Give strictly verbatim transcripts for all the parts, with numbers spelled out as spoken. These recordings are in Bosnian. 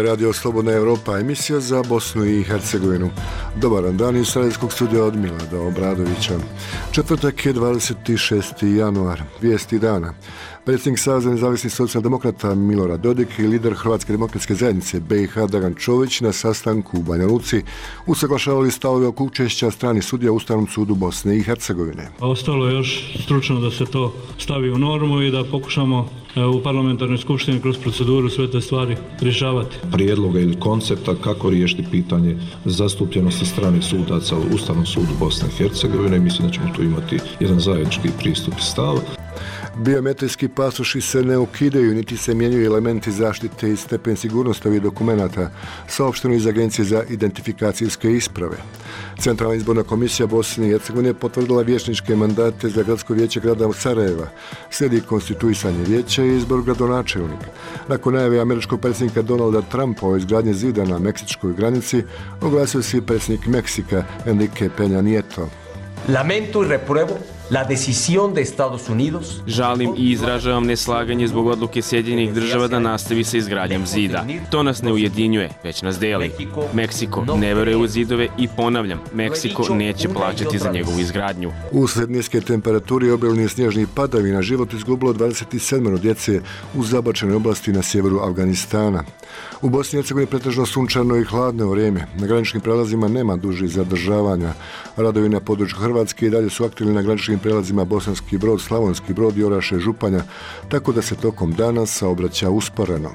Radio Slobodna Evropa, emisija za Bosnu i Hercegovinu. Dobar dan iz Sarajevskog studija od Milada Obradovića. Četvrtak je dvadeset šesti januar, vijesti dana. Predsjednik Saveza nezavisnih socijaldemokrata Milorad Dodik i lider Hrvatske demokratske zajednice B i H Dragan Čović na sastanku u Banja Luci usaglašavali stavove oko učešća stranih sudija u Ustavnom sudu Bosne i Hercegovine. Ostalo je još stručno da se to stavi u normu i da pokušamo u parlamentarnoj skupštini kroz proceduru sve te stvari rješavati. Prijedloga ili koncepta kako riješiti pitanje zastupljenosti stranih sudaca u Ustavnom sudu Bosne i Hercegovine. Mislim da ćemo tu imati jedan zajednički pristup i stav. Biometrijski pasoši se ne ukidaju, niti se mijenjaju elementi zaštite i stepen sigurnosti ovih dokumenata, saopšteno iz Agencije za identifikacijske isprave. Centralna izborna komisija Bosne i Hercegovine potvrdila vijećničke mandate za gradsko vijeće grada Sarajeva. Slijedi konstituisanje vijeća i izbor gradonačelnika. Nakon najave američkog predsjednika Donalda Trumpa o izgradnji zida na meksičkoj granici, oglasio se i predsjednik Meksika Enrique Peña Nieto. Lamento y repruebo la decisión de Estados Unidos. Žalim i izražavam neslaganje zbog odluke Sjedinjenih država da nastavi sa izgradnjom zida. To nas ne ujedinjuje, već nas deli. Meksiko ne veruje u zidove i ponavljam, Meksiko neće plaćati za njegovu izgradnju. Usred niske temperature i obilnih snježnih padavina život izgubilo dvadeset sedam djece u zabačenoj oblasti na sjeveru Afganistana. U Bosni i Hercegovini pretežno sunčano i hladno vrijeme. Na graničnim prelazima nema dužih zadržavanja. Radovi na području Hrvatske i dalje su aktivni na graničnim prelazima Bosanski Brod, Slavonski Brod i Oraše Županja, tako da se tokom dana saobraća usporeno.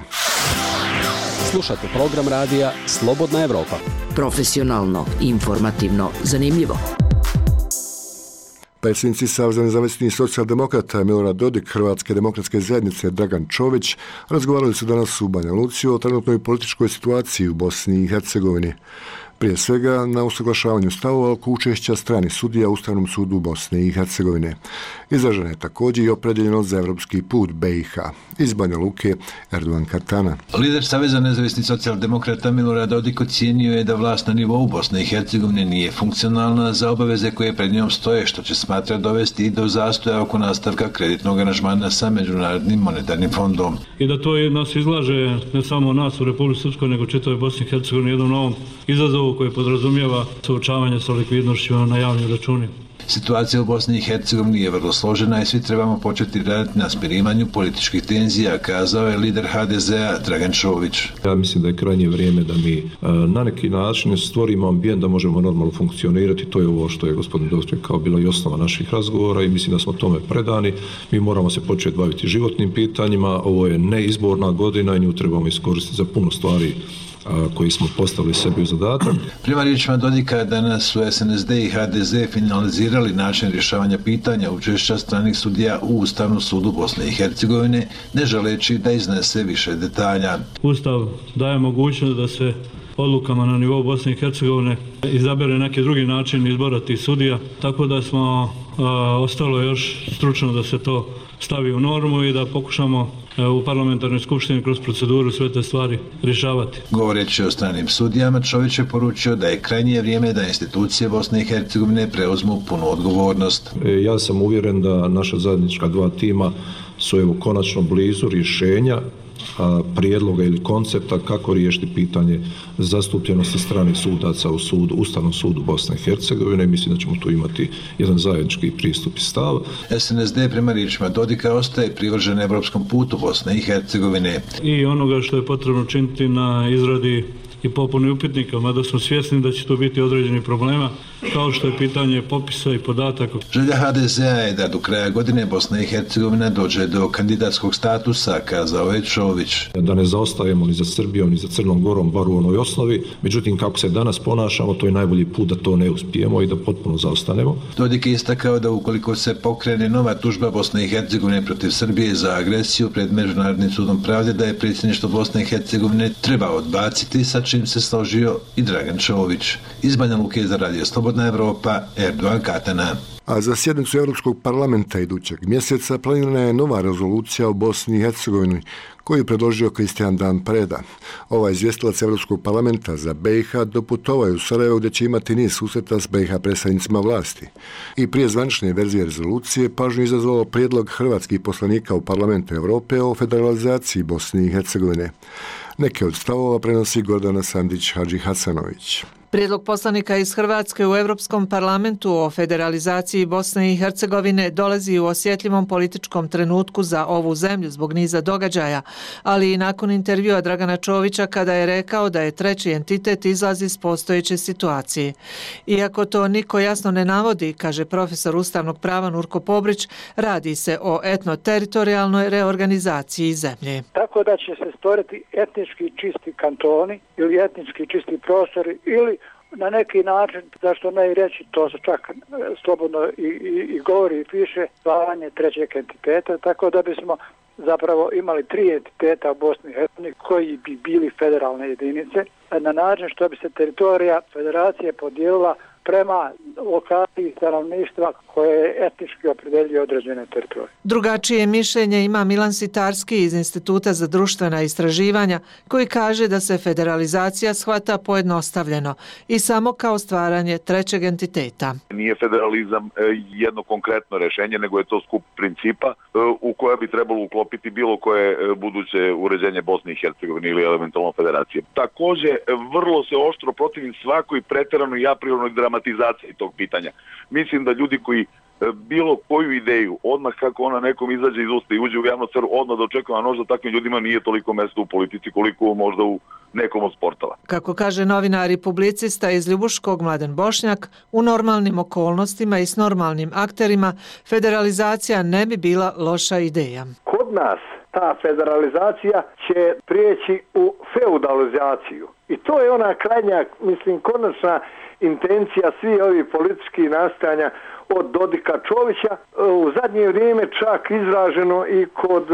Slušate program radija Slobodna Evropa. Profesionalno, informativno, zanimljivo. Predsjednici Saveza nezavisnih socijaldemokrata Milorad Dodik, Hrvatske demokratske zajednice Dragan Čović razgovarali su danas u Banja Luci o trenutnoj političkoj situaciji u Bosni i Hercegovini. Prije svega na usaglašavanju stavova oko učešća stranih sudija u Ustavnom sudu Bosne i Hercegovine. Izražena je također i opredjeljenost za evropski put B i H. Iz Banja Luke, Erdogan Katana. Lider Saveza nezavisnih socijaldemokrata Milorad Dodik ocijenio je da vlast na nivou Bosne i Hercegovine nije funkcionalna za obaveze koje pred njom stoje, što će smatra dovesti i do zastoja oko nastavka kreditnog aranžmana sa Međunarodnim monetarnim fondom. I da to nas izlaže ne samo nas u Republici Srpskoj, nego čitavoj Bosni i Hercegovini jednom novom izazovu koji podrazumijeva suočavanje sa likvidnošću na javnim računima. Situacija u Bosni i Hercegovini je vrlo složena i svi trebamo početi raditi na smirivanju političkih tenzija, kazao je lider H D Z-a Dragan Čović. Ja mislim da je krajnje vrijeme da mi na neki način stvorimo ambijent da možemo normalno funkcionirati. To je ovo što je gospodin Dodik rekao, bila i osnova naših razgovora i mislim da smo tome predani. Mi moramo se početi baviti životnim pitanjima. Ovo je neizborna godina i nju trebamo iskoristiti za puno stvari koji smo postavili sebi u zadatak. Prema riječima Dodika, danas su S N S D i H D Z finalizirali način rješavanja pitanja učešća stranih sudija u Ustavnom sudu Bosne i Hercegovine, ne želeći da iznese više detalja. Ustav daje mogućnost da se odlukama na nivou Bosne i Hercegovine izabere neki drugi način izbora tih sudija, tako da smo a, ostalo još stručno da se to stavi u normu i da pokušamo u parlamentarnoj skupštini kroz proceduru sve te stvari rješavati. Govoreći o stranim sudijama, Čović je poručio da je krajnje vrijeme da institucije Bosne i Hercegovine preuzmu punu odgovornost. E, ja sam uvjeren da naša zajednička dva tima su evo konačno blizu rješenja a, prijedloga ili koncepta kako riješiti pitanje zastupljenosti stranih sudaca u sudu, Ustavnom sudu Bosne i Hercegovine. Mislim da ćemo tu imati jedan zajednički pristup i stav. S N S D prema riječima Dodika ostaje privržen evropskom putu Bosne i Hercegovine. I onoga što je potrebno činiti na izradi i popuni upitnika, mada smo svjesni da će to biti određeni problema, kao što je pitanje popisa i podataka. Želja H D Z-a je da do kraja godine Bosna i Hercegovina dođe do kandidatskog statusa, kazao je Čović. Da ne zaostajemo ni za Srbijom, ni za Crnom Gorom, bar u onoj osnovi. Međutim, kako se danas ponašamo, to je najbolji put da to ne uspijemo i da potpuno zaostanemo. Dodik je istakao da ukoliko se pokrene nova tužba Bosne i Hercegovine protiv Srbije za agresiju pred Međunarodnim sudom pravde, da je predsjedništvo Bosne i Hercegovine treba odbaciti, sa čim se složio i Dragan Čović. Iz Banja Luke za Radio Slobodna Evropa, Erdogan Katana. A za sjednicu Europskog parlamenta idućeg mjeseca planirana je nova rezolucija o Bosni i Hercegovini koju je predložio Kristijan Dan Preda. Ovaj izvjestilac Europskog parlamenta za B i H doputovao je u Sarajevo gdje će imati niz susreta s B i H predstavnicima vlasti. I prije zvanične verzije rezolucije pažnju izazvalo prijedlog hrvatskih poslanika u Parlamentu Europe o federalizaciji Bosne i Hercegovine. Neke od stavova prenosi Gordana Sandić-Hadžihasanović. Prijedlog poslanika iz Hrvatske u Europskom parlamentu o federalizaciji Bosne i Hercegovine dolazi u osjetljivom političkom trenutku za ovu zemlju zbog niza događaja, ali i nakon intervjua Dragana Čovića kada je rekao da je treći entitet izlazi iz postojeće situacije. Iako to niko jasno ne navodi, kaže profesor ustavnog prava Nurko Pobrić, radi se o etno-teritorijalnoj reorganizaciji zemlje. Tako da će se stvoriti etnički čisti kantoni ili etnički čisti prostori ili na neki način, zašto ne i reći, to se čak slobodno i, i, i govori i piše, stvaranje trećeg entiteta, tako da bismo zapravo imali tri entiteta u Bosni i Hercegovini koji bi bili federalne jedinice, na način što bi se teritorija federacije podijelila prema lokaciji stanovništva koje etnički opredeljuje određene teritorije. Drugačije mišljenje ima Milan Sitarski iz Instituta za društvena istraživanja, koji kaže da se federalizacija shvata pojednostavljeno i samo kao stvaranje trećeg entiteta. Nije federalizam jedno konkretno rešenje, nego je to skup principa u koje bi trebalo uklopiti bilo koje buduće uređenje Bosne i Hercegovine ili eventualno federacije. Takođe, vrlo se oštro protivim svakoj preteranoj i apriornoj dramatizaciji tog pitanja. Mislim da ljudi koji bilo koju ideju, odmah kako ona nekom izađe iz usta i uđe u javnu sferu, odmah da očekuje, a možda takvim ljudima nije toliko mjesto u politici koliko možda u nekom od sportova. Kako kaže novinar i publicista iz Ljubuškog Mladen Bošnjak, u normalnim okolnostima i s normalnim akterima federalizacija ne bi bila loša ideja. Kod nas ta federalizacija će prijeći u feudalizaciju. I to je ona krajnja, mislim, konačna intencija svih ovih političkih nastojanja od Dodika Čovića, u zadnje vrijeme čak izraženo i kod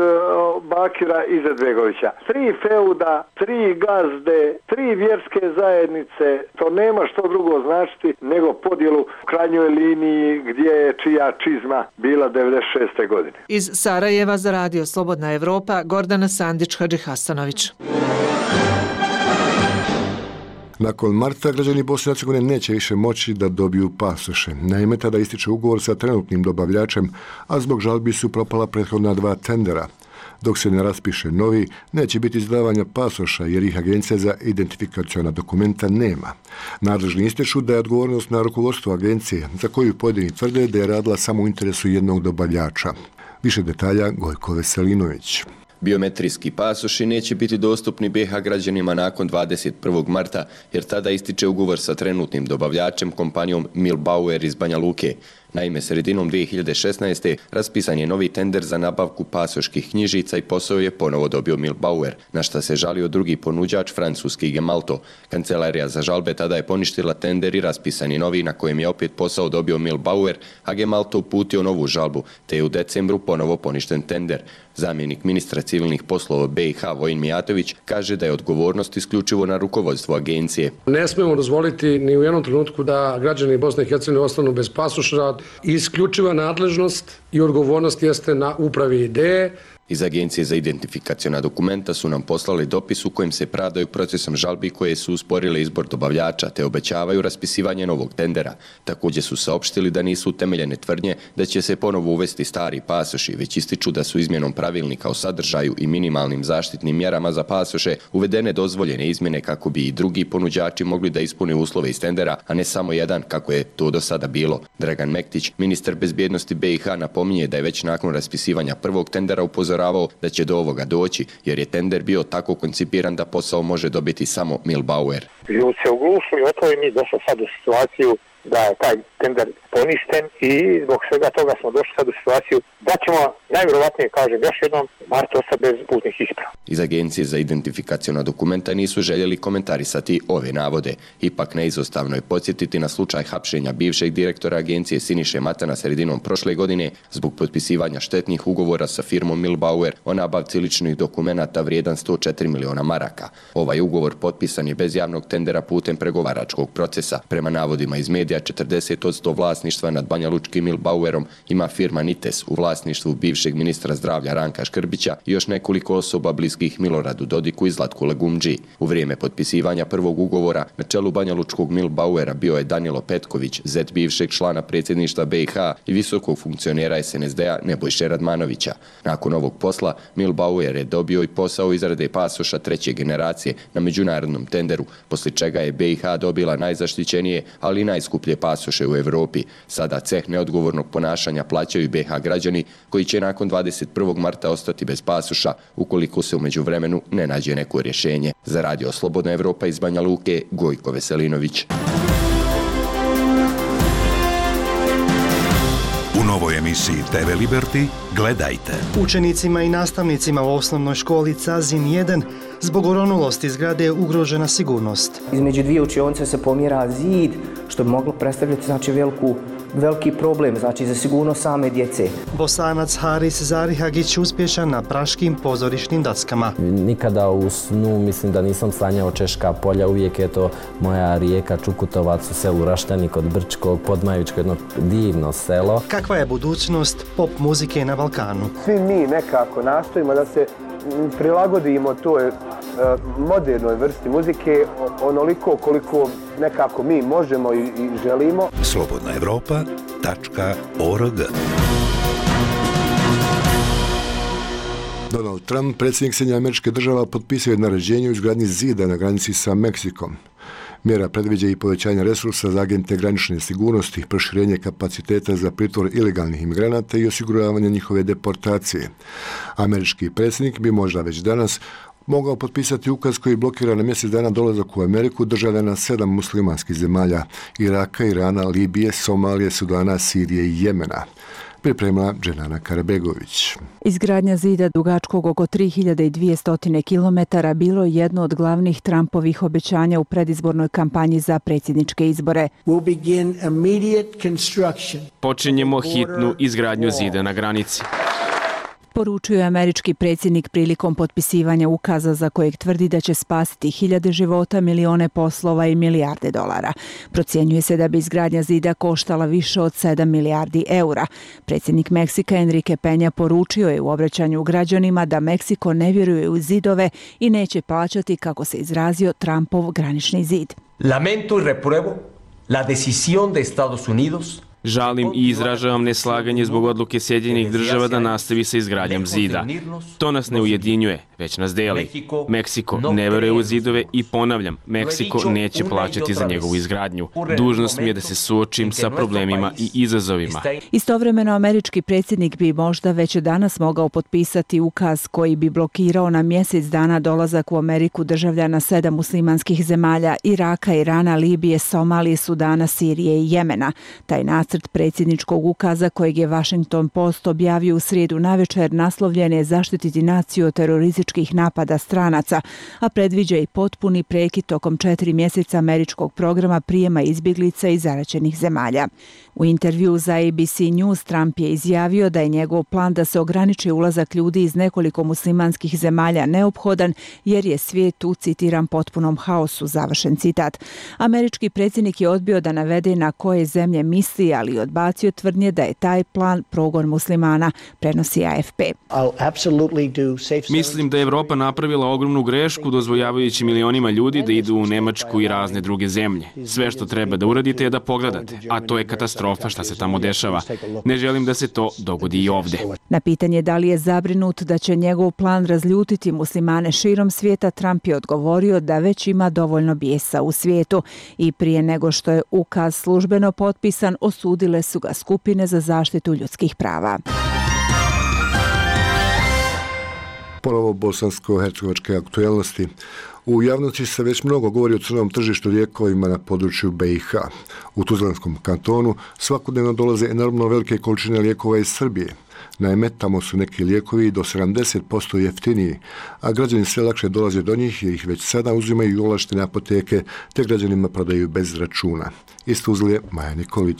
Bakira Izetbegovića. Tri feuda, tri gazde, tri vjerske zajednice, to nema što drugo značiti nego podjelu u krajnjoj liniji gdje je čija čizma bila devedeset šeste godine. Iz Sarajeva za radio Slobodna Evropa, Gordana Sandić-Hadžihasanović. Nakon marta građani Bosne i Hercegovine neće više moći da dobiju pasoše. Naime, tada ističe ugovor sa trenutnim dobavljačem, a zbog žalbi su propala prethodna dva tendera. Dok se ne raspiše novi, neće biti izdavanja pasoša jer ih Agencija za identifikaciona dokumenta nema. Nadležni ističu da je odgovornost na rukovodstvo agencije, za koju pojedini tvrde da je radila samo u interesu jednog dobavljača. Više detalja Gojko Veselinović. Biometrijski pasoši neće biti dostupni B iH građanima nakon dvadeset prvog marta, jer tada ističe ugovor sa trenutnim dobavljačem kompanijom Milbauer iz Banja Luke. Naime, sredinom dvije hiljade šesnaeste. raspisan je novi tender za nabavku pasoških knjižica i posao je ponovo dobio Milbauer, na šta se žalio drugi ponuđač, francuski Gemalto. Kancelarija za žalbe tada je poništila tender i raspisan je novi na kojem je opet posao dobio Milbauer, a Gemalto uputio novu žalbu, te je u decembru ponovo poništen tender. Zamjenik ministra civilnih poslova B iH Vojin Mijatović kaže da je odgovornost isključivo na rukovodstvo agencije. Ne smemo dozvoliti ni u jednom trenutku da građani Bosne i Hercegovine ostanu bez pasoša. Isključiva nadležnost i odgovornost jeste na upravi ideje. Iz Agencije za identifikaciona dokumenta su nam poslali dopis u kojem se pravdaju procesom žalbi koje su usporile izbor dobavljača te obećavaju raspisivanje novog tendera. Također su saopštili da nisu utemeljene tvrdnje da će se ponovo uvesti stari pasoši, već ističu da su izmjenom pravilnika o sadržaju i minimalnim zaštitnim mjerama za pasoše uvedene dozvoljene izmjene kako bi i drugi ponuđači mogli da ispune uslove iz tendera, a ne samo jedan kako je to do sada bilo. Dragan Mektić, ministar bezbjednosti B iH, napominje da je već nakon raspisivanja prvog tendera upozoravao da će do ovoga doći, jer je tender bio tako koncipiran da posao može dobiti samo Milbauer. Ljudi se oglušili, o to je mi došli sad u situaciju da je taj tender poništen i zbog svega toga smo došli sad u situaciju da ćemo, najvjerovatnije kažem još jednom, mart ostati bez putnih isprava. Iz Agencije za identifikaciona dokumenta nisu željeli komentarisati ove navode. Ipak neizostavno je podsjetiti na slučaj hapšenja bivšeg direktora agencije Siniše Matana sredinom prošle godine zbog potpisivanja štetnih ugovora sa firmom Milbauer o nabavci ličnih dokumenata vrijedan sto četiri miliona maraka. Ovaj ugovor potpisan je bez javnog tendera putem pregovaračkog procesa. Prema navodima iz medija medija četrdeset posto vlasništva nad banjalučkim Milbauerom ima firma Nites u vlasništvu bivšeg ministra zdravlja Ranka Škrbića i još nekoliko osoba bliskih Miloradu Dodiku i Zlatku Legumdži. U vrijeme potpisivanja prvog ugovora na čelu banjalučkog Milbauera bio je Danilo Petković, zet bivšeg člana predsjedništva B i H i visokog funkcionera S N S D-a Nebojše Radmanovića. Nakon ovog posla Milbauer je dobio i posao izrade pasoša treće generacije na međunarodnom tenderu, poslije čega je B i H dobila najzaštićenije, ali i najskuplje pasoše u Europi. Sada ceh neodgovornog ponašanja plaćaju B i H građani koji će nakon dvadeset prvog marta ostati bez pasoša ukoliko se u međuvremenu ne nađe neko rješenje. Za Radio Slobodna Evropa iz Banja Luke, Gojko Veselinović. U novoj emisiji T V Liberty gledajte. Učenicima i nastavnicima u osnovnoj školi Cazin jedan zbog oronulosti zgrade je ugrožena sigurnost. Između dvije učionice se pomjera zid, što bi moglo predstavljati znači veliku veliki problem, znači za sigurnost same djece. Bosanac Haris Zarihagić uspješan na praškim pozorišnim dackama. Nikada u snu mislim da nisam sanjao Češka polja, uvijek je to moja rijeka Čukutovac u selu Raštani kod Brčkog, Podmajičko, jedno divno selo. Kakva je budućnost pop muzike na Balkanu? Svi mi nekako nastojimo da se prilagodimo toj modernoj vrsti muzike onoliko koliko nekako mi možemo i želimo. slobodna evropa tačka org. Donald Trump, predsjednik Sjedinjenih Američkih Država, potpisao je naređenje o izgradnji zida na granici sa Meksikom. Mjera predviđa i povećanje resursa za agente granične sigurnosti, proširenje kapaciteta za pritvor ilegalnih imigranata i osiguravanje njihove deportacije. Američki predsjednik bi možda već danas mogao potpisati ukaz koji blokira na mjesec dana dolazak u Ameriku državljana sedam muslimanskih zemalja: Iraka, Irana, Libije, Somalije, Sudana, Sirije i Jemena. Pripremila Dženana Karabegović. Izgradnja zida dugačkog oko tri hiljade dvjesto kilometara bilo je jedno od glavnih Trumpovih obećanja u predizbornoj kampanji za predsjedničke izbore. Počinjemo hitnu izgradnju zida na granici. Poručio je američki predsjednik prilikom potpisivanja ukaza za kojeg tvrdi da će spasiti hiljade života, milione poslova i milijarde dolara. Procjenjuje se da bi izgradnja zida koštala više od sedam milijardi eura. Predsjednik Meksika Enrique Peña poručio je u obraćanju građanima da Meksiko ne vjeruje u zidove i neće plaćati, kako se izrazio, Trumpov granični zid. Lamento y repruebo la decisión de Estados Unidos. Žalim i izražavam neslaganje zbog odluke Sjedinjenih Država da nastavi sa izgradnjom zida. To nas ne ujedinjuje, već nas deli. Meksiko ne veruje u zidove i ponavljam, Meksiko neće plaćati za njegovu izgradnju. Dužnost mi je da se suočim sa problemima i izazovima. Istovremeno, američki predsjednik bi možda već danas mogao potpisati ukaz koji bi blokirao na mjesec dana dolazak u Ameriku državljana sedam muslimanskih zemalja: Iraka, Irana, Libije, Somalije, Sudana, Sirije i Jemena. Taj nacrt predsjedničkog ukaza kojeg je Washington Post objavio u srijedu navečer naslovljen je zaštititi naciju od terorističkih napada stranaca, a predviđa i potpuni prekid tokom četiri mjeseca američkog programa prijema izbjeglica iz zaraćenih zemalja. U intervju za A B C News Trump je izjavio da je njegov plan da se ograniči ulazak ljudi iz nekoliko muslimanskih zemalja neophodan jer je svijet u, citiram, potpunom haosu, završen citat. Američki predsjednik je odbio da navede na koje zemlje misli, ali odbacio tvrdnje da je taj plan progon muslimana, prenosi A F P. Mislim da je Evropa napravila ogromnu grešku dozvoljavajući milionima ljudi da idu u Nemačku i razne druge zemlje. Sve što treba da uradite je da pogledate, a to je katastrofa šta se tamo dešava. Ne želim da se to dogodi i ovde. Na pitanje da li je zabrinut da će njegov plan razljutiti muslimane širom svijeta, Trump je odgovorio da već ima dovoljno bijesa u svijetu i prije nego što je ukaz službeno potpisan, osudile su ga skupine za zaštitu ljudskih prava. Ponovo bosansko-hercegovačke aktualnosti. U javnosti se već mnogo govori o crnom tržištu lijekovima na području B i H. U Tuzlanskom kantonu svakodnevno dolaze enormno velike količine lijekova iz Srbije. Naime, tamo su neki lijekovi do sedamdeset posto jeftiniji, a građani sve lakše dolaze do njih jer ih već sada uzimaju i ovlaštene apoteke te građanima prodaju bez računa. Iz Tuzle, Maja Nikolić.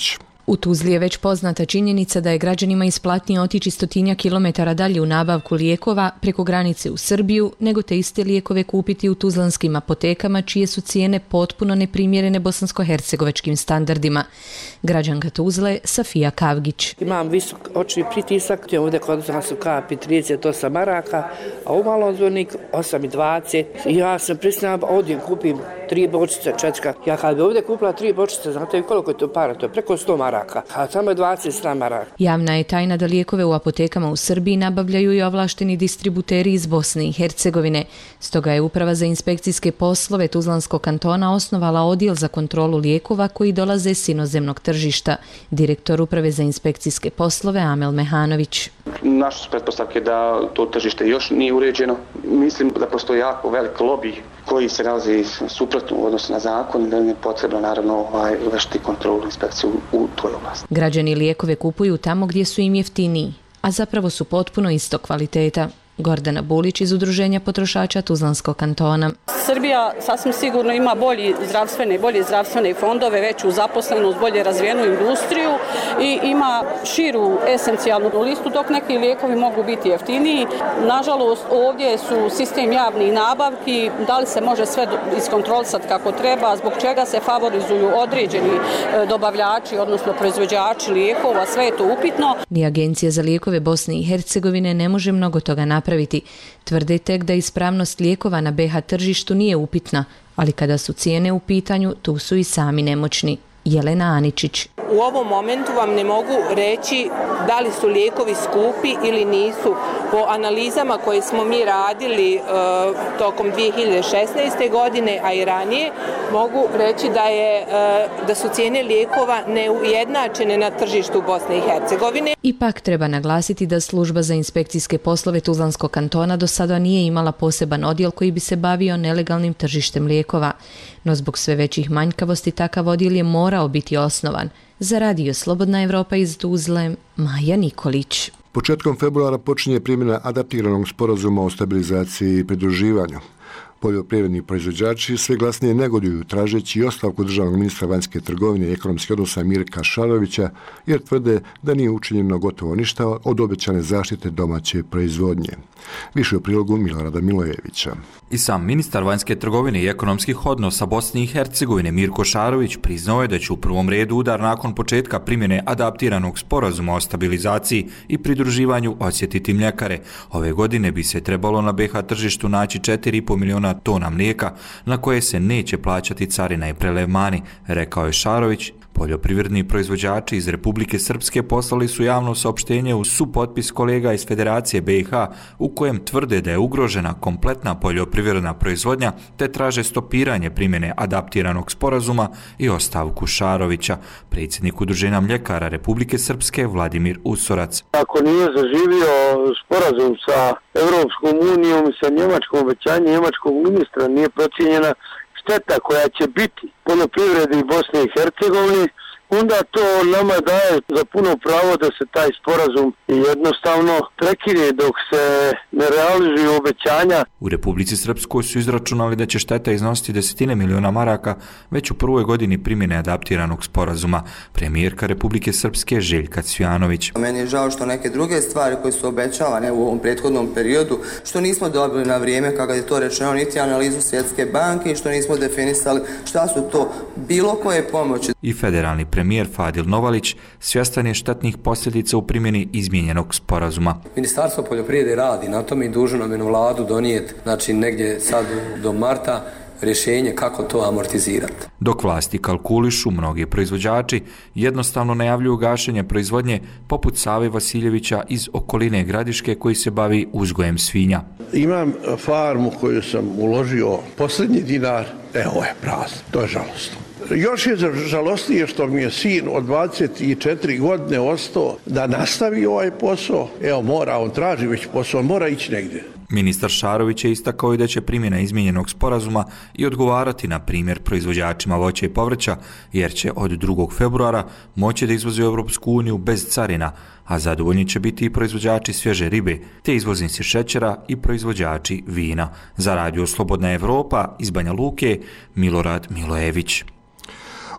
U Tuzli je već poznata činjenica da je građanima isplatnije otići stotinja kilometara dalje u nabavku lijekova preko granice u Srbiju, nego te iste lijekove kupiti u tuzlanskim apotekama, čije su cijene potpuno neprimjerene bosansko-hercegovačkim standardima. Građanka Tuzle, Safija Kavgić. Imam visok očni pritisak, ovdje kod nas su kapi trideset osam maraka, a u malozvornik osam i dvadeset. Ja sam prisnila, ovdje kupim tri bočice, četvrka. Ja kad bi ovdje kupila tri bočice, znate koliko je to para? To je preko sto maraka, a samo je dvadeset maraka. Javna je tajna da lijekove u apotekama u Srbiji nabavljaju i ovlašteni distributeri iz Bosne i Hercegovine. Stoga je Uprava za inspekcijske poslove Tuzlanskog kantona osnovala odjel za kontrolu lijekova koji dolaze s inozemnog tržišta. Direktor Uprave za inspekcijske poslove Amel Mehanović. Naše su pretpostavke da to tržište još nije uređeno. Mislim da postoji jako velik lobij koji se nalazi suprotno u odnosu na zakon i da je potrebno naravno ovaj, vršiti kontrolu inspekciju u toj oblasti. Građani lijekove kupuju tamo gdje su im jeftiniji, a zapravo su potpuno isto kvaliteta. Gordana Bulić iz Udruženja potrošača Tuzlanskog kantona. Srbija sasvim sigurno ima bolji zdravstvene, bolje zdravstvene fondove, veću zaposlenost, bolje razvijenu industriju i ima širu esencijalnu listu, dok neki lijekovi mogu biti jeftiniji. Nažalost, ovdje su sistem javnih nabavki, da li se može sve iskontrolisati kako treba, zbog čega se favorizuju određeni dobavljači, odnosno proizvođači lijekova, sve je to upitno. Ni Agencija za lijekove Bosne i Hercegovine ne može mnogo toga napraviti. Tvrde tek da ispravnost lijekova na be ha tržištu nije upitna, ali kada su cijene u pitanju, tu su i sami nemoćni. Jelena Aničić. U ovom momentu vam ne mogu reći da li su lijekovi skupi ili nisu. Po analizama koje smo mi radili e, tokom dvije hiljade šesnaeste. godine, a i ranije, mogu reći da, je, e, da su cijene lijekova neujednačene na tržištu Bosne i Hercegovine. Ipak treba naglasiti da Služba za inspekcijske poslove Tuzlanskog kantona do sada nije imala poseban odjel koji bi se bavio nelegalnim tržištem lijekova. No zbog sve većih manjkavosti takav odjel je morao biti osnovan. Za Radio Slobodna Evropa iz Tuzle, Maja Nikolić. Početkom februara počinje primjena adaptiranog sporazuma o stabilizaciji i pridruživanju. Poljoprivredni proizvođači sve glasnije negoduju tražeći ostavku državnog ministra vanjske trgovine i ekonomskih odnosa Mirka Šarovića, jer tvrde da nije učinjeno gotovo ništa od obećane zaštite domaće proizvodnje. Više u prilogu Milorada Milojevića. I sam ministar vanjske trgovine i ekonomskih odnosa Bosne i Hercegovine Mirko Šarović priznao je da će u prvom redu udar nakon početka primjene adaptiranog sporazuma o stabilizaciji i pridruživanju osjetiti mljekare. Ove godine bi se trebalo na be ha tržištu naći četiri i po miliona tona mlijeka na koje se neće plaćati carina i prelevmani, rekao je Šarović. Poljoprivredni proizvođači iz Republike Srpske poslali su javno saopštenje uz supotpis kolega iz Federacije be ha u kojem tvrde da je ugrožena kompletna poljoprivredna proizvodnja te traže stopiranje primjene adaptiranog sporazuma i ostavku Šarovića. Predsjednik Udruženja mljekara Republike Srpske Vladimir Usorac. Ako nije zaživio sporazum sa Evropskom unijom i sa njemačkom obećanjem njemačkog ministra, nije procijenjena šteta koja će biti poljoprivredi Bosne i Hercegovine, onda to nama daje za puno pravo da se taj sporazum jednostavno prekine dok se ne realizuju obećanja. U Republici Srpskoj su izračunali da će šteta iznositi desetine miliona maraka već u prvoj godini primjene adaptiranog sporazuma. Premijerka Republike Srpske Željka Cvjanović. Meni je žao što neke druge stvari koje su obećavane u ovom prethodnom periodu, što nismo dobili na vrijeme kada je to rečeno, niti analizu Svjetske banke i što nismo definisali šta su to bilo koje pomoći. I federalni premijer Fadil Novalić svjestan je štetnih posljedica u primjeni izmijenjenog sporazuma. Ministarstvo poljoprivrede radi na tome i dužno nam je na vladu donijeti, znači negdje sad do marta, rješenje kako to amortizirati. Dok vlasti kalkulišu, mnogi proizvođači jednostavno najavljuju gašenje proizvodnje, poput Save Vasiljevića iz okoline Gradiške koji se bavi uzgojem svinja. Imam farmu koju sam uložio posljednji dinar, evo je prazno, to je žalostno. Još je žalostnije što mi je sin od dvadeset četiri godine ostao da nastavi ovaj posao. Evo mora, on traži već posao, on mora ići negdje. Ministar Šarović je istakao i da će primjena izmijenjenog sporazuma i odgovarati na primjer proizvođačima voća i povrća, jer će od drugog februara moći da izvoze u Europsku uniju bez carina, a zadovoljni će biti i proizvođači svježe ribe, te izvoznici šećera i proizvođači vina. Za Radio Slobodna Evropa iz Banja Luke, Milorad Milojević.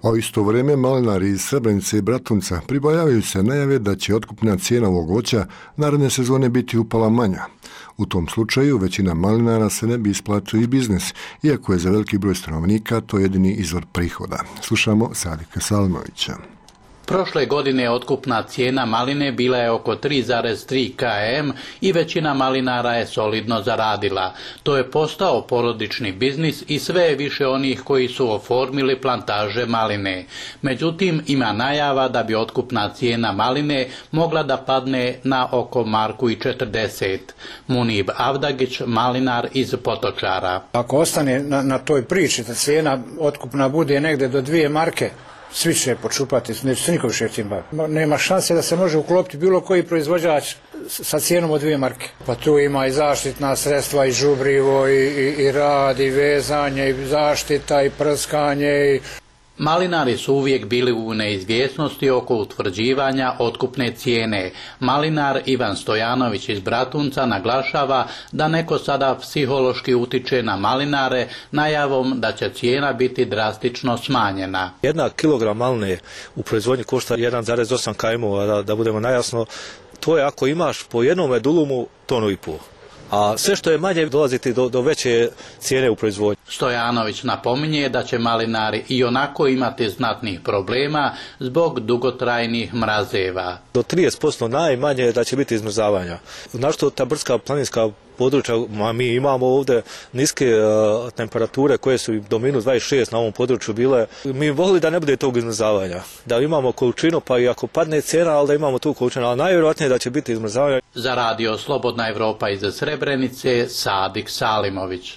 A u isto vrijeme malinari iz Srebrenice i Bratunca pribojavaju se najave da će otkupna cijena ovog voća naredne sezone biti upala manja. U tom slučaju većina malinara se ne bi isplatio i biznis, iako je za veliki broj stanovnika to jedini izvor prihoda. Slušamo Sadika Salmovića. Prošle godine otkupna cijena maline bila je oko tri zarez tri km i većina malinara je solidno zaradila. To je postao porodični biznis i sve je više onih koji su oformili plantaže maline. Međutim, ima najava da bi otkupna cijena maline mogla da padne na oko marku i četrdeset. Munib Avdagić, malinar iz Potočara. Ako ostane na, na toj priči da cijena otkupna bude negde do dvije marke, svi će počupati, neće se niko više tim baviti. Nema šanse da se može uklopiti bilo koji proizvođač sa cijenom od dvije marke. Pa tu ima i zaštitna sredstva, i žubrivo, i, i, i rad, i vezanje, i zaštita, i prskanje. I... Malinari su uvijek bili u neizvjesnosti oko utvrđivanja otkupne cijene. Malinar Ivan Stojanović iz Bratunca naglašava da neko sada psihološki utiče na malinare najavom da će cijena biti drastično smanjena. Jedna kilogram maline u proizvodnji košta jedan zarez osam km, da, da budemo najjasno, to je ako imaš po jednom dulumu tonu i pol. A sve što je manje dolaziti do, do veće cijene u proizvodnji. Stojanović napominje da će malinari i onako imati znatnih problema zbog dugotrajnih mrazeva. Do trideset posto najmanje da će biti izmrzavanja. Našto ta brdska planinska područja, ma mi imamo ovdje niske uh, temperature koje su do minus dvadeset šest na ovom području bile. Mi volili da ne bude tog izmrzavanja, da imamo količinu, pa i ako padne cijena, ali da imamo tu količinu, ali najvjerojatnije da će biti izmrzavanja. Za radio Slobodna Evropa iz Srebrenice, Sadik Salimović.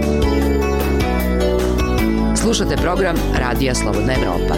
Slušate program Radija Slobodna Evropa.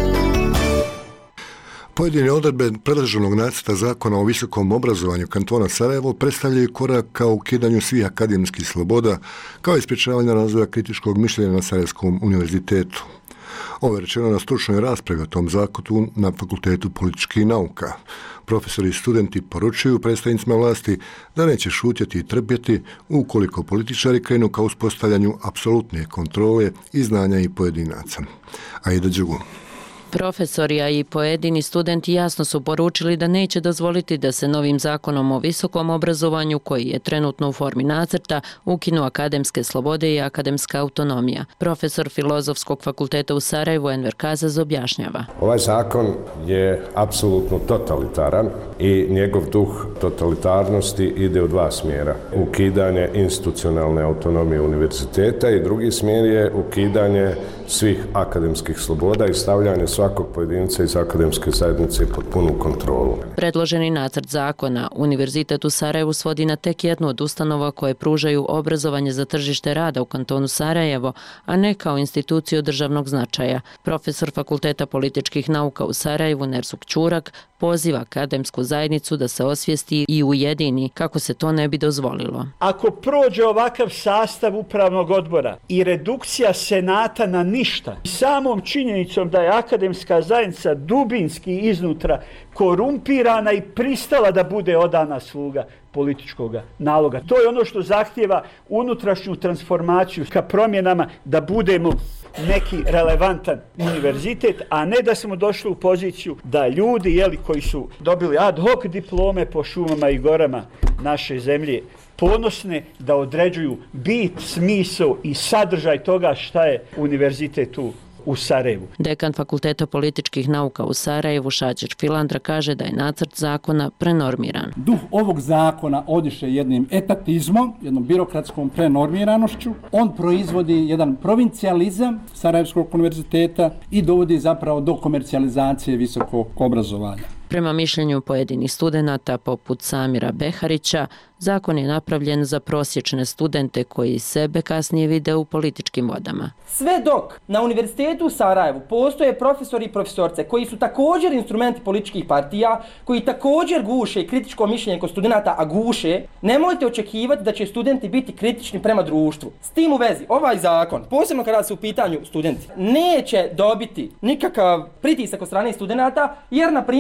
Pojedine odredbe predloženog nacrta zakona o visokom obrazovanju kantona Sarajevo predstavljaju korak ka ukidanju svih akademskih sloboda, kao i sprječavanja razvoja kritičkog mišljenja na Sarajevskom univerzitetu. Ovo je rečeno na stručnoj raspravi o tom zakonu na Fakultetu političkih nauka. Profesori i studenti poručuju predstavnicima vlasti da neće šutjeti i trpjeti ukoliko političari krenu ka uspostavljanju apsolutne kontrole i znanja i pojedinaca. Aida Đugu. Profesori, a i pojedini studenti jasno su poručili da neće dozvoliti da se novim zakonom o visokom obrazovanju, koji je trenutno u formi nacrta, ukinu akademske slobode i akademska autonomija. Profesor Filozofskog fakulteta u Sarajevu Enver Kazaz objašnjava. Ovaj zakon je apsolutno totalitaran i njegov duh totalitarnosti ide u dva smjera. Ukidanje institucionalne autonomije univerziteta i drugi smjer je ukidanje svih akademskih sloboda i stavljanje svakog pojedinca iz akademske zajednice pod punu kontrolu. Predloženi nacrt zakona Univerzitet u Sarajevu svodi na tek jednu od ustanova koje pružaju obrazovanje za tržište rada u kantonu Sarajevo, a ne kao instituciju državnog značaja. Profesor Fakulteta političkih nauka u Sarajevu Nersuk Ćurak poziva akademsku zajednicu da se osvijesti i ujedini kako se to ne bi dozvolilo. Ako prođe ovakav sastav upravnog odbora i redukcija senata na ništa, samom činjenicom da je akademska zajednica dubinski iznutra korumpirana i pristala da bude odana sluga političkog naloga. To je ono što zahtijeva unutrašnju transformaciju ka promjenama da budemo neki relevantan univerzitet, a ne da smo došli u poziciju da ljudi jeli, koji su dobili ad hoc diplome po šumama i gorama naše zemlje ponosne da određuju bit, smisao i sadržaj toga šta je univerzitet u u Sarajevu. Dekan Fakulteta političkih nauka u Sarajevu Šađer Filandra kaže da je nacrt zakona prenormiran. Duh ovog zakona odiše jednim etatizmom, jednom birokratskom prenormiranošću. On proizvodi jedan provincijalizam Sarajevskog univerziteta i dovodi zapravo do komercijalizacije visokog obrazovanja. Prema mišljenju pojedinih studenata poput Samira Beharića, zakon je napravljen za prosječne studente koji sebe kasnije vide u političkim vodama. Sve dok na Univerzitetu u Sarajevu postoje profesori i profesorce koji su također instrumenti političkih partija, koji također guše kritičko mišljenje kod studenta, a guše, nemojte očekivati da će studenti biti kritični prema društvu. S tim u vezi, ovaj zakon, posebno kada su u pitanju studenti, neće dobiti nikakav pritisak od strane studenta, jer na primjer ima u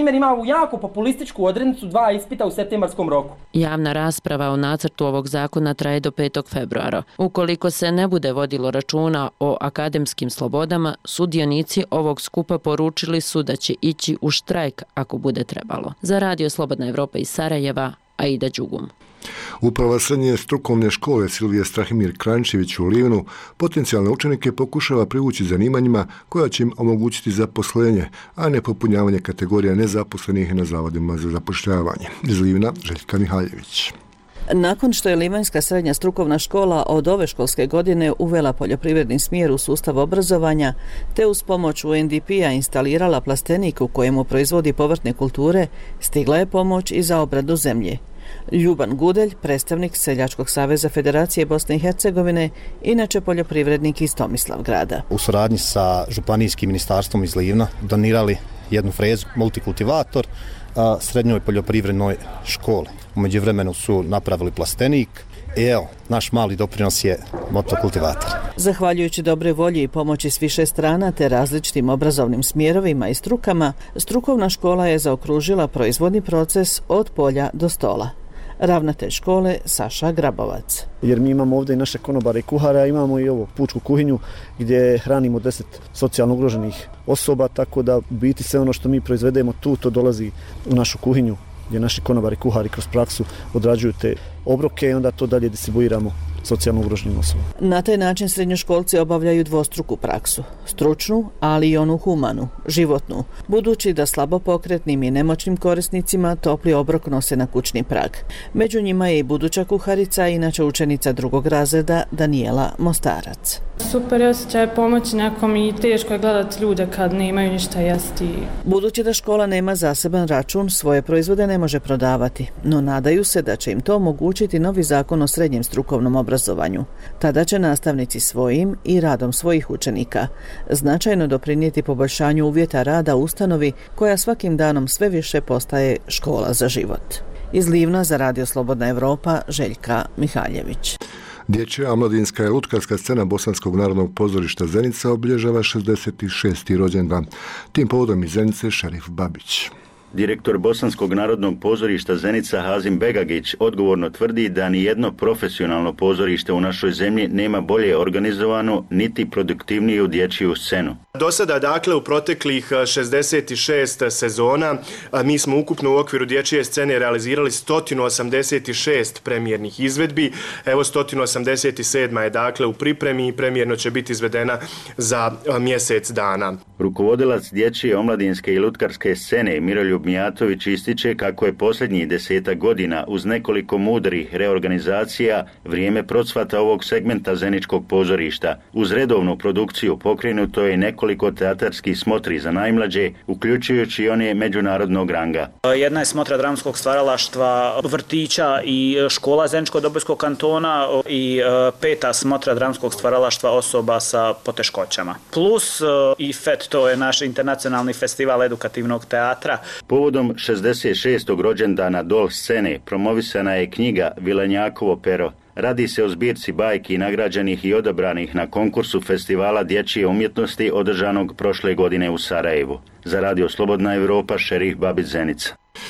ovu jako populističku odrednicu dva ispita u septembarskom roku. Javna rasprava o nacrtu ovog zakona traje do petog februara. Ukoliko se ne bude vodilo računa o akademskim slobodama, sudionici ovog skupa poručili su da će ići u štrajk ako bude trebalo. Za Radio Slobodna Evropa iz Sarajeva, Aida Đugum. Uprava srednje strukovne škole Silvije Strahimir Kranjčević u Livnu potencijalne učenike pokušava privući zanimanjima koja će im omogućiti zaposlenje, a ne popunjavanje kategorija nezaposlenih na zavodima za zapošljavanje. Iz Livna, Željka Mihaljević. Nakon što je Livanjska srednja strukovna škola od ove školske godine uvela poljoprivredni smjer u sustav obrazovanja, te uz pomoć U N D P-a instalirala plastenik u kojemu proizvodi povrtne kulture, stigla je pomoć i za obradu zemlje. Ljuban Gudelj, predstavnik Seljačkog saveza Federacije Bosne i Hercegovine, inače poljoprivrednik iz Tomislavgrada. U suradnji sa županijskim ministarstvom iz Livna donirali jednu frezu, multikultivator, srednjoj poljoprivrednoj školi. U međuvremenu su napravili plastenik i evo, naš mali doprinos je motokultivator. Zahvaljujući dobre volji i pomoći s više strana te različitim obrazovnim smjerovima i strukama, strukovna škola je zaokružila proizvodni proces od polja do stola. Ravnatelj škole Saša Grabovac. Jer mi imamo ovdje i naše konobare i kuhare, imamo i ovo pučku kuhinju gdje hranimo deset socijalno ugroženih osoba, tako da u biti sve ono što mi proizvedemo tu, to dolazi u našu kuhinju gdje naši konobari i kuhari kroz praksu odrađuju te obroke i onda to dalje distribuiramo socijalno ugroženim osobama. Na taj način srednjoškolci obavljaju dvostruku praksu, stručnu, ali i onu humanu, životnu, budući da slabo pokretnim i nemoćnim korisnicima topli obrok nose na kućni prag. Među njima je i buduća kuharica, inače učenica drugog razreda Danijela Mostarac. Super je osjećaj pomoći nekom i teško je gledati ljude kad nemaju ništa jesti. Budući da škola nema zaseban račun, svoje proizvode ne može prodavati, no nadaju se da će im to omogućiti novi zakon o srednjem strukovnom obrazovanju. Tada će nastavnici svojim i radom svojih učenika značajno doprinijeti poboljšanju uvjeta rada u ustanovi koja svakim danom sve više postaje škola za život. Iz Livna za Radio Slobodna Evropa, Željka Mihaljević. Dječja omladinska i lutkarska scena Bosanskog narodnog pozorišta Zenica obilježava šezdeset šesti rođendan. Tim povodom iz Zenice Šerif Babić. Direktor Bosanskog narodnog pozorišta Zenica Hazim Begagić odgovorno tvrdi da ni jedno profesionalno pozorište u našoj zemlji nema bolje organizovanu niti produktivniju dječju scenu. Do sada, dakle, u proteklih šezdeset šest sezona mi smo ukupno u okviru dječje scene realizirali sto osamdeset šest premijernih izvedbi. Evo, sto osamdeset sedma je dakle u pripremi i premijerno će biti izvedena za mjesec dana. Rukovodilac dječje, omladinske i lutkarske scene Miroljub Mijatović ističe kako je posljednjih desetak godina uz nekoliko mudrih reorganizacija vrijeme procvata ovog segmenta zeničkog pozorišta. Uz redovnu produkciju pokrenuto je nekoliko teatarskih smotri za najmlađe, uključujući one međunarodnog ranga. Jedna je smotra dramskog stvaralaštva vrtića i škola Zeničko-Dobojskog kantona i peta smotra dramskog stvaralaštva osoba sa poteškoćama. Plus i F E T, to je naš internacionalni festival edukativnog teatra. Povodom šezdeset šestog rođendana Dol scene promovisana je knjiga Vilenjakovo pero. Radi se o zbirci bajki nagrađenih i odabranih na konkursu Festivala dječje umjetnosti održanog prošle godine u Sarajevu. Za Radio Slobodna Evropa, Šerif Babić, Zenica.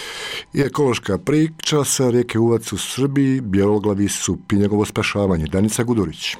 I ekološka priča sa rijeke Uvac u Srbiji, bjeloglavi su pinjegovo spašavanje. Danica Gudurić.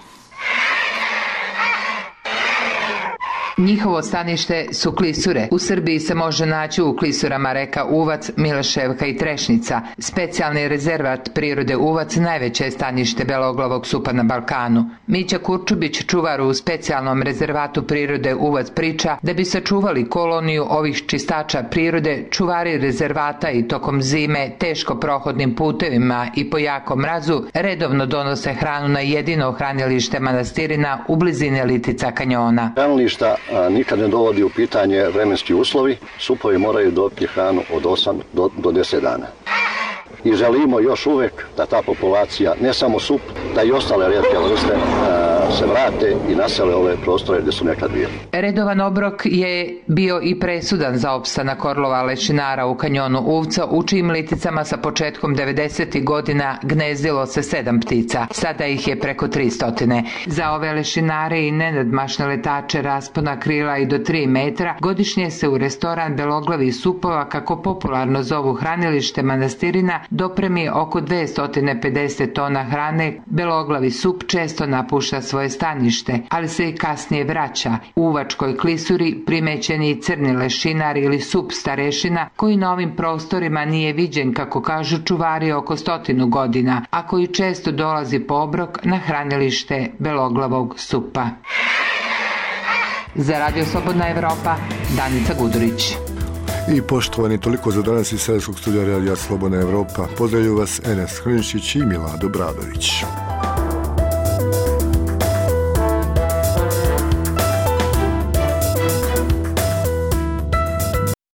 Njihovo stanište su klisure. U Srbiji se može naći u klisurama reka Uvac, Mileševka i Trešnica. Specijalni rezervat prirode Uvac najveće je stanište beloglavog supa na Balkanu. Mića Kurčubić, čuvar u specijalnom rezervatu prirode Uvac, priča da bi sačuvali koloniju ovih čistača prirode, čuvari rezervata i tokom zime teško prohodnim putevima i po jakom mrazu redovno donose hranu na jedino hranilište manastirina u blizini Litica kanjona. Hranilišta nikad ne dovodi u pitanje vremenski uslovi, supovi moraju dobiti hranu od osam do deset dana. I želimo još uvek da ta populacija, ne samo sup, da i ostale rijetke vrste da se vrate i nasele ove prostore gdje su nekad bili. Redovan obrok je bio i presudan za opstanak orlova lešinara u kanjonu Uvca, u čijim liticama sa početkom devedesetih godina gnezdilo se sedam ptica. Sada ih je preko tristotine. Za ove lešinare i nenadmašne letače raspona krila i do tri metra godišnje se u restoran Beloglavi supova, kako popularno zovu hranilište manastirina, dopremi oko dvesta pedeset tona hrane. Beloglavi sup često napušta svoje stanište, ali se i kasnije vraća. U Uvačkoj klisuri primećen je i crni lešinar ili sup starešina, koji na ovim prostorima nije viđen, kako kažu čuvari, oko stotinu godina, a koji često dolazi po obrok na hranilište Beloglavog supa. Za Radio Slobodna Evropa, Danica Gudurić. I poštovani, toliko za danas iz Srpskog studija Radija Slobodna Evropa. Pozdravljaju vas Enes Hrničić i Milado Bradović.